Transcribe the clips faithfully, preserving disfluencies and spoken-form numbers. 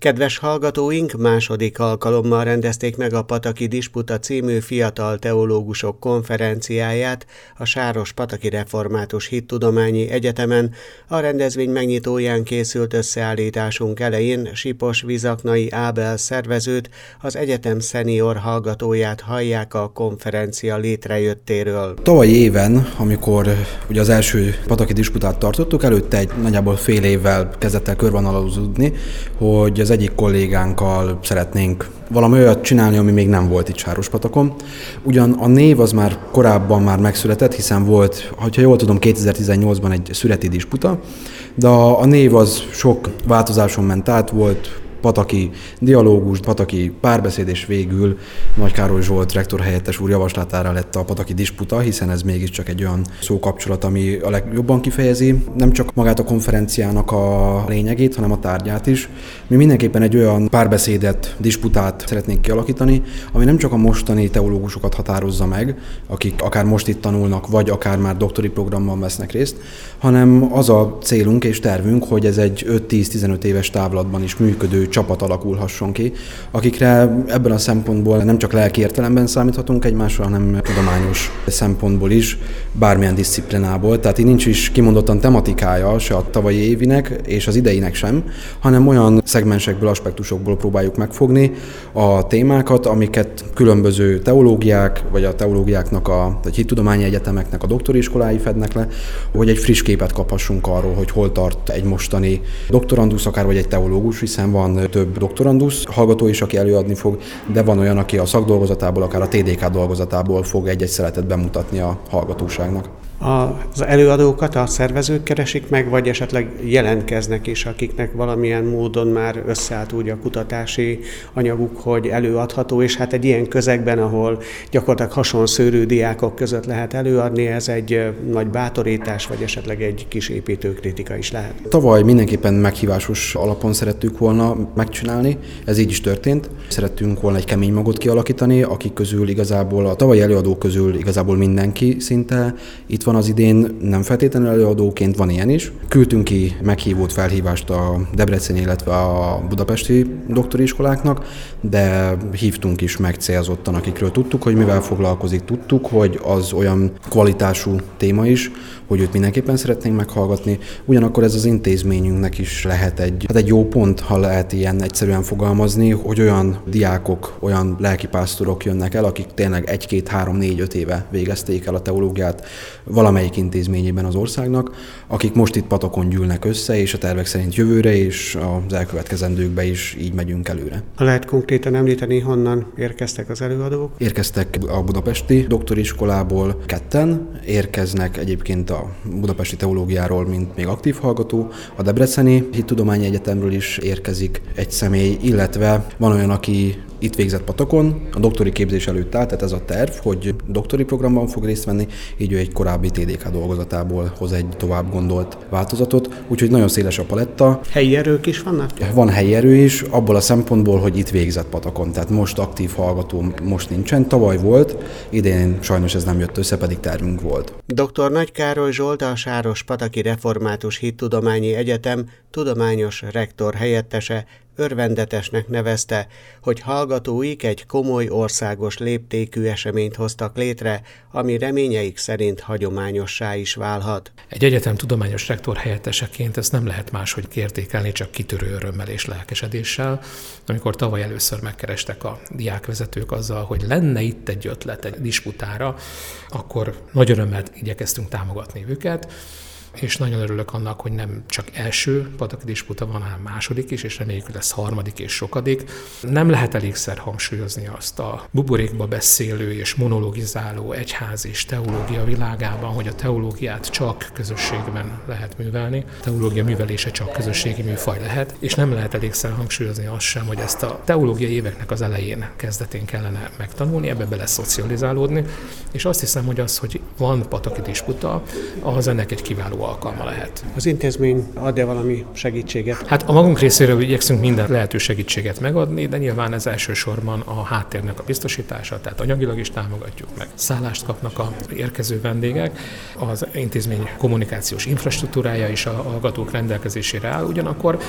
Kedves hallgatóink, második alkalommal rendezték meg a Pataki Disputa című fiatal teológusok konferenciáját a Sárospataki Református Hittudományi Egyetemen. A rendezvény megnyitóján készült összeállításunk elején Sipos Vizaknai Ábel szervezőt, az egyetem szenior hallgatóját hallják a konferencia létrejöttéről. Tavalyi éven, amikor ugye az első Pataki Disputát tartottuk, előtte egy nagyjából fél évvel kezdett el körvonalazódni, hogy az egyik kollégánkkal szeretnénk valami olyat csinálni, ami még nem volt itt Sárospatakon. Ugyan a név az már korábban már megszületett, hiszen volt, ha jól tudom, kétezer-tizennyolcban egy szüreti disputa, de a, a név az sok változáson ment át, volt Pataki dialógus, Pataki párbeszéd, és végül Nagy Károly Zsolt rektor helyettes úr javaslatára lett a Pataki Disputa, hiszen ez mégiscsak egy olyan szókapcsolat, ami a legjobban kifejezi nem csak magát a konferenciának a lényegét, hanem a tárgyát is. Mi mindenképpen egy olyan párbeszédet, disputát szeretnénk kialakítani, ami nem csak a mostani teológusokat határozza meg, akik akár most itt tanulnak, vagy akár már doktori programban vesznek részt, hanem az a célunk és tervünk, hogy ez egy öt-tíz-tizenöt éves távlatban is működő csapat alakulhasson ki, akikre ebben a szempontból nem csak lelki értelemben számíthatunk egymásra, hanem tudományos szempontból is, bármilyen diszciplinából. Tehát így nincs is kimondottan tematikája se a tavalyi évinek és az ideinek sem, hanem olyan szegmensekből, aspektusokból próbáljuk megfogni a témákat, amiket különböző teológiák, vagy a teológiáknak, a vagy hittudományi egyetemeknek a doktori iskolái fednek le, hogy egy friss képet kaphassunk arról, hogy hol tart egy mostani doktorandusz, akár vagy egy teológus, hiszen van több doktorandusz hallgató is, aki előadni fog, de van olyan, aki a szakdolgozatából, akár a té dé ká dolgozatából fog egy-egy szeletet bemutatni a hallgatóságnak. Az előadókat a szervezők keresik meg, vagy esetleg jelentkeznek is, akiknek valamilyen módon már összeállt úgy a kutatási anyaguk, hogy előadható, és hát egy ilyen közegben, ahol gyakorlatilag hasonszőrű diákok között lehet előadni, ez egy nagy bátorítás, vagy esetleg egy kis építőkritika is lehet. Tavaly mindenképpen meghívásos alapon szerettük volna megcsinálni, ez így is történt. Szerettünk volna egy kemény magot kialakítani, akik közül igazából, a tavalyi előadók közül igazából mindenki szinte itt van az idén, nem feltétlenül előadóként, van ilyen is. Küldtünk ki meghívót, felhívást a debreceni, illetve a budapesti doktori iskoláknak, de hívtunk is meg célzottan, akikről tudtuk, hogy mivel foglalkozik, tudtuk, hogy az olyan kvalitású téma is, hogy őt mindenképpen szeretnénk meghallgatni. Ugyanakkor ez az intézményünknek is lehet egy, hát egy jó pont, ha lehet ilyen egyszerűen fogalmazni, hogy olyan diákok, olyan lelkipásztorok jönnek el, akik tényleg egy, két, három, négy, öt éve végezték el a teológiát valamelyik intézményében az országnak, akik most itt Patakon gyűlnek össze, és a tervek szerint jövőre és az elkövetkezendőkbe is így megyünk előre. Ha lehet konkrétan említeni, honnan érkeztek az előadók? Érkeztek a budapesti doktori iskolából ketten, érkeznek egyébként a budapesti teológiáról, mint még aktív hallgató, a debreceni hittudományi egyetemről is érkezik egy személy, illetve van olyan, aki itt végzett Patakon, a doktori képzés előtt áll, tehát ez a terv, hogy doktori programban fog részt venni, így ő egy korábbi té dé ká dolgozatából hoz egy tovább gondolt változatot, úgyhogy nagyon széles a paletta. Helyi erők is vannak? Van helyi erő is, abból a szempontból, hogy itt végzett Patakon, tehát most aktív hallgató most nincsen, tavaly volt, idén sajnos ez nem jött össze, pedig tervünk volt. doktor Nagy Károly Zsolt, a Sárospataki Református Hittudományi Egyetem tudományos rektor helyettese örvendetesnek nevezte, hogy hallgatóik egy komoly országos léptékű eseményt hoztak létre, ami reményeik szerint hagyományossá is válhat. Egy egyetem tudományos rektor helyetteseként ezt nem lehet máshogy értékelni, csak kitörő örömmel és lelkesedéssel. Amikor tavaly először megkerestek a diákvezetők azzal, hogy lenne itt egy ötlet egy disputára, akkor nagy örömmel igyekeztünk támogatni őket, és nagyon örülök annak, hogy nem csak első Pataki Disputa van, hanem második is, és reméljük, hogy lesz harmadik és sokadik. Nem lehet elégszer hangsúlyozni azt a buborékba beszélő és monologizáló egyház és teológia világában, hogy a teológiát csak közösségben lehet művelni. A teológia művelése csak közösségi műfaj lehet, és nem lehet elégszer hangsúlyozni azt sem, hogy ezt a teológiai éveknek az elején, kezdetén kellene megtanulni, ebbe bele szocializálódni, és azt hiszem, hogy az, hogy van Pataki Disputa, az ennek egy kiváló alkalma lehet. Az intézmény ad-e valami segítséget? Hát a magunk részéről igyekszünk minden lehető segítséget megadni, de nyilván ez elsősorban a háttérnek a biztosítása, tehát anyagilag is támogatjuk meg. Szállást kapnak a érkező vendégek, az intézmény kommunikációs infrastruktúrája is a hallgatók rendelkezésére áll, ugyanakkor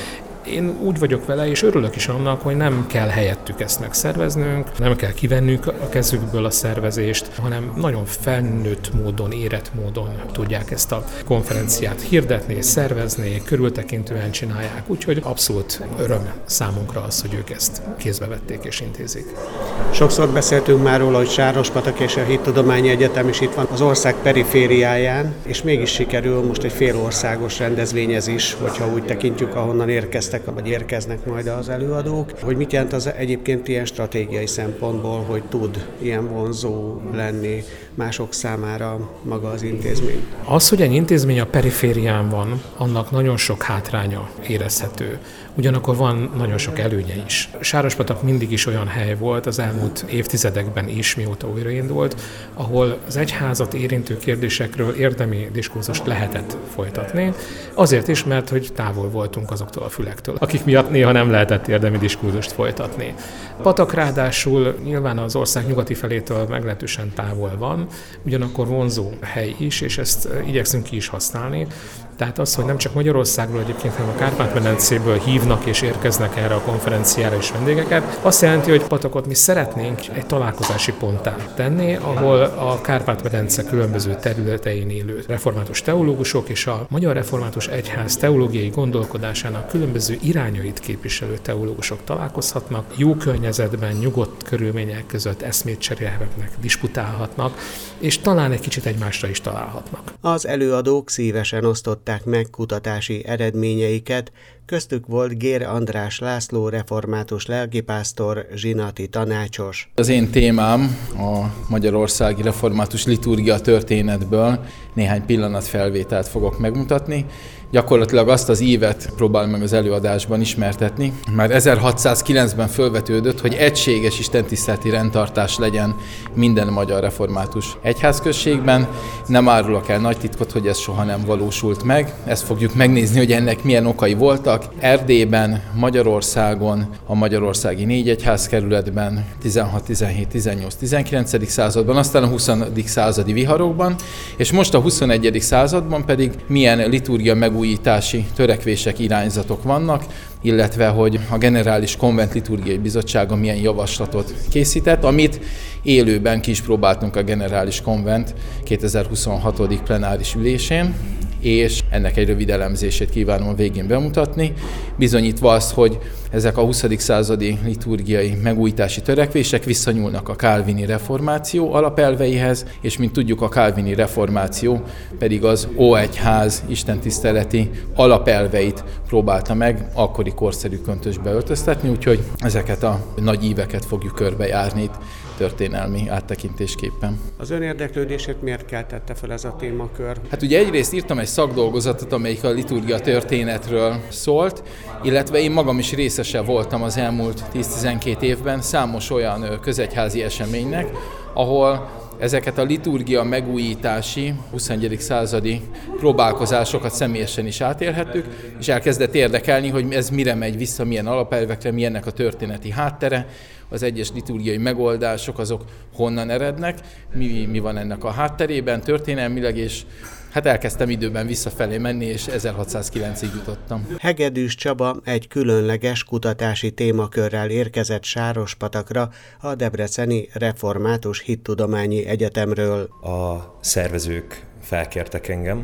Én úgy vagyok vele, és örülök is annak, hogy nem kell helyettük ezt megszerveznünk, nem kell kivennünk a kezükből a szervezést, hanem nagyon felnőtt módon, érett módon tudják ezt a konferenciát hirdetni, szervezni, körültekintően csinálják, úgyhogy abszolút öröm számunkra az, hogy ők ezt kézbe vették és intézik. Sokszor beszéltünk már róla, hogy Sárospatak és a Hittudományi Egyetem is itt van az ország perifériáján, és mégis sikerül most egy félországos rendezvényezés, hogyha úgy tekintjük, ahonnan érkeztek, vagy érkeznek majd az előadók. Hogy mit jelent az egyébként ilyen stratégiai szempontból, hogy tud ilyen vonzó lenni mások számára maga az intézmény? Az, hogy egy intézmény a periférián van, annak nagyon sok hátránya érezhető. Ugyanakkor van nagyon sok előnye is. Sárospatak mindig is olyan hely volt az elmúlt évtizedekben is, mióta újraindult, ahol az egyházat érintő kérdésekről érdemi diskurzust lehetett folytatni. Azért is, mert hogy távol voltunk azoktól a fülektől, akik miatt néha nem lehetett érdemi diskurzust folytatni. Patak ráadásul nyilván az ország nyugati felétől meglehetősen távol van, ugyanakkor vonzó hely is, és ezt igyekszünk ki is használni. Tehát az, hogy nem csak Magyarországról egyébként, hanem a Kárpát-medencéből hívnak és érkeznek erre a konferenciára is vendégeket, azt jelenti, hogy Patakot mi szeretnénk egy találkozási ponttá tenni, ahol a Kárpát-medence különböző területein élő református teológusok és a Magyar Református Egyház teológiai gondolkodásának különböző irányait képviselő teológusok találkozhatnak, jó környezetben, nyugodt körülmények között eszmét cserélhetnek, disputálhatnak, és talán egy kicsit egymásra is találhatnak. Az előadók szívesen osztották meg kutatási eredményeiket, köztük volt Gér András László református lelkipásztor, zsinati tanácsos. Az én témám a magyarországi református liturgia történetből néhány pillanatfelvételt fogok megmutatni. Gyakorlatilag azt az ívet próbálom meg az előadásban ismertetni. Már ezerhatszázkilencben fölvetődött, hogy egységes istentiszteleti rendtartás legyen minden magyar református egyházközségben. Nem árulok el nagy titkot, hogy ez soha nem valósult meg. Ezt fogjuk megnézni, hogy ennek milyen okai voltak. Erdélyben, Magyarországon, a magyarországi négy egyházkerületben, tizenhat, tizenhét, tizennyolc, tizenkilencedik században, aztán a huszadik századi viharokban, és most a huszonegyedik században pedig milyen liturgia megújítási törekvések, irányzatok vannak, illetve hogy a Generális Konvent Liturgiai Bizottsága milyen javaslatot készített, amit élőben ki is próbáltunk a Generális Konvent kétezer-huszonhat. plenáris ülésén, és ennek egy rövid elemzését kívánom a végén bemutatni, bizonyítva azt, hogy ezek a huszadik századi liturgiai megújítási törekvések visszanyúlnak a kálvini reformáció alapelveihez, és mint tudjuk, a kálvini reformáció pedig az óegyház istentiszteleti alapelveit próbálta meg akkori korszerű köntösbe öltöztetni, úgyhogy ezeket a nagy íveket fogjuk körbejárni itt történelmi áttekintésképpen. Az ön érdeklődését miért keltette fel ez a témakör? Hát ugye egyrészt írtam egy szakdolgozatot, amelyik a liturgia történetről szólt, illetve én magam is részese voltam az elmúlt tíz-tizenkét évben számos olyan közegyházi eseménynek, ahol ezeket a liturgia megújítási, huszonegyedik századi próbálkozásokat személyesen is átélhettük, és elkezdett érdekelni, hogy ez mire megy vissza, milyen alapelvekre, mi ennek a történeti háttere, az egyes liturgiai megoldások azok honnan erednek, mi, mi van ennek a hátterében történelmileg, és hát elkezdtem időben visszafelé menni, és ezerhatszázkilencig jutottam. Hegedűs Csaba egy különleges kutatási témakörrel érkezett Sárospatakra a Debreceni Református Hittudományi Egyetemről. A szervezők felkértek engem,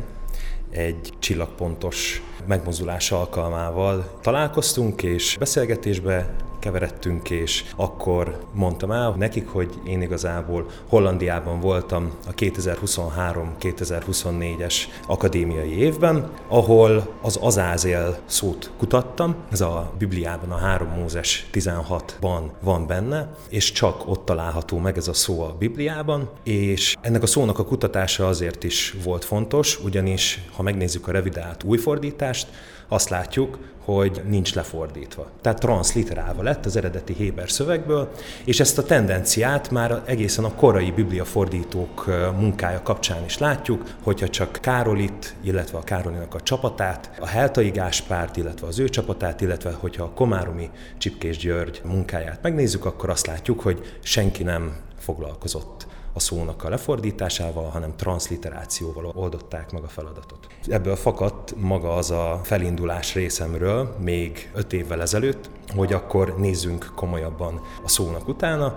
egy csillagpontos megmozdulás alkalmával találkoztunk, és beszélgetésbe keveredtünk, és akkor mondtam el nekik, hogy én igazából Hollandiában voltam a kétezer-huszonhárom kétezer-huszonnégyes akadémiai évben, ahol az Azázél szót kutattam, ez a Bibliában, a három Mózes tizenhatban van benne, és csak ott található meg ez a szó a Bibliában, és ennek a szónak a kutatása azért is volt fontos, ugyanis ha megnézzük a revidált újfordítást, azt látjuk, hogy nincs lefordítva. Tehát transzliterálva lett az eredeti héber szövegből, és ezt a tendenciát már egészen a korai bibliafordítók munkája kapcsán is látjuk, hogyha csak Károlit, illetve a Károlinak a csapatát, a Heltai Gáspárt, illetve az ő csapatát, illetve hogyha a komáromi Csipkés György munkáját megnézzük, akkor azt látjuk, hogy senki nem foglalkozott a szónak a lefordításával, hanem transzliterációval oldották meg a feladatot. Ebből fakadt maga az a felindulás részemről még öt évvel ezelőtt, hogy akkor nézzünk komolyabban a szónak utána,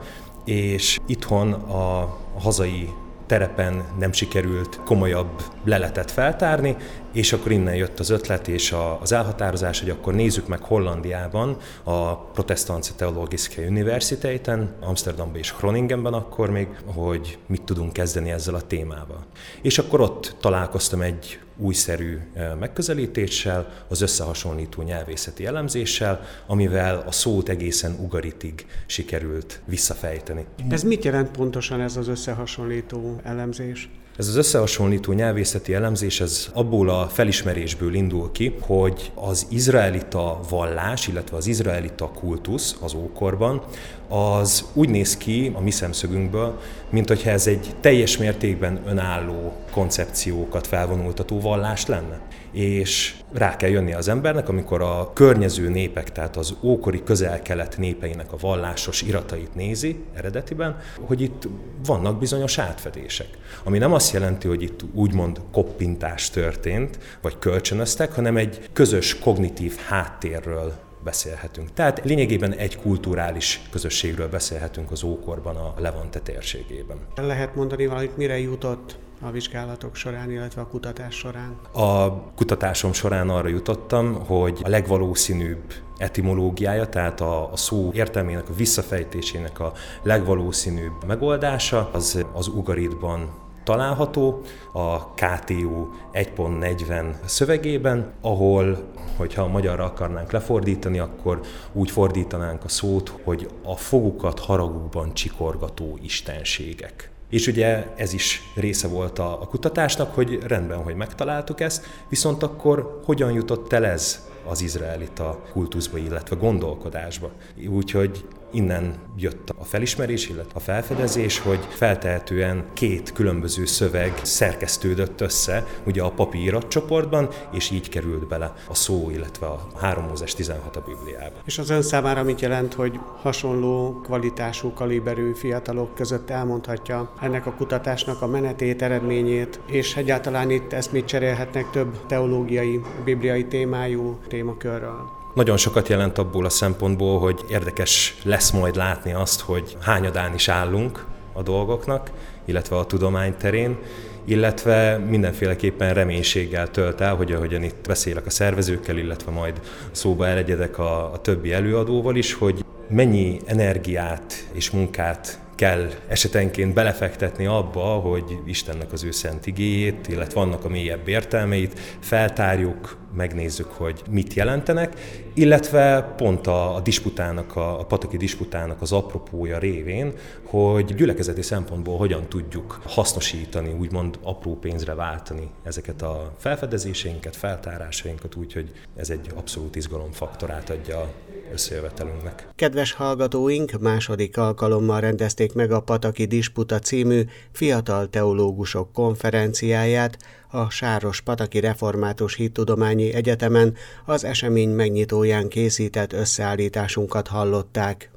és itthon a hazai terepen nem sikerült komolyabb leletet feltárni, és akkor innen jött az ötlet és az elhatározás, hogy akkor nézzük meg Hollandiában, a Protestantse Theologische Universiteiten, Amsterdamban és Groningenben akkor még, hogy mit tudunk kezdeni ezzel a témával. És akkor ott találkoztam egy újszerű megközelítéssel, az összehasonlító nyelvészeti elemzéssel, amivel a szót egészen ugaritig sikerült visszafejteni. Ez mit jelent pontosan ez az összehasonlító elemzés? Ez az összehasonlító nyelvészeti elemzés ez abból a felismerésből indul ki, hogy az izraelita vallás, illetve az izraelita kultusz az ókorban, az úgy néz ki a mi szemszögünkből, mint hogyha ez egy teljes mértékben önálló koncepciókat felvonultató vallás lenne. És rá kell jönni az embernek, amikor a környező népek, tehát az ókori közel-kelet népeinek a vallásos iratait nézi eredetiben, hogy itt vannak bizonyos átfedések. Ami nem azt jelenti, hogy itt úgymond koppintás történt, vagy kölcsönöztek, hanem egy közös kognitív háttérről beszélhetünk. Tehát lényegében egy kulturális közösségről beszélhetünk az ókorban a Levante térségében. Lehet mondani valamit, mire jutott a vizsgálatok során, illetve a kutatás során? A kutatásom során arra jutottam, hogy a legvalószínűbb etimológiája, tehát a, a szó értelmének, a visszafejtésének a legvalószínűbb megoldása az, az ugaritban található, a ká té u egy pont negyven szövegében, ahol, hogyha a magyarra akarnánk lefordítani, akkor úgy fordítanánk a szót, hogy a fogukat haragukban csikorgató istenségek. És ugye ez is része volt a, a kutatásnak, hogy rendben, hogy megtaláltuk ezt, viszont akkor hogyan jutott el ez az izraelita kultuszba, illetve gondolkodásba. Úgyhogy innen jött a felismerés, illetve a felfedezés, hogy feltehetően két különböző szöveg szerkesztődött össze ugye a papi iratcsoportban, és így került bele a szó, illetve a három Mózes tizenhat a Bibliába. És az ön számára mit jelent, hogy hasonló kvalitású, kaliberű fiatalok között elmondhatja ennek a kutatásnak a menetét, eredményét, és egyáltalán itt ezt mit cserélhetnek több teológiai, bibliai témájú témakörről? Nagyon sokat jelent abból a szempontból, hogy érdekes lesz majd látni azt, hogy hányadán is állunk a dolgoknak, illetve a tudomány terén, illetve mindenféleképpen reménységgel tölt el, hogy ahogyan itt beszélek a szervezőkkel, illetve majd szóba elegyedek a, a többi előadóval is, hogy mennyi energiát és munkát kell esetenként belefektetni abba, hogy Istennek az ő szent igéjét, illetve annak a mélyebb értelmeit feltárjuk, megnézzük, hogy mit jelentenek, illetve pont a, a disputának, a, a pataki disputának az apropója révén, hogy gyülekezeti szempontból hogyan tudjuk hasznosítani, úgymond apró pénzre váltani ezeket a felfedezéseinket, feltárásainkat, úgyhogy ez egy abszolút izgalomfaktorát adja a összejövetelünknek. Kedves hallgatóink, második alkalommal rendezték meg a Pataki Disputa című fiatal teológusok konferenciáját a Sárospataki Református Hittudományi Egyetemen. Az esemény megnyitóján készített összeállításunkat hallották.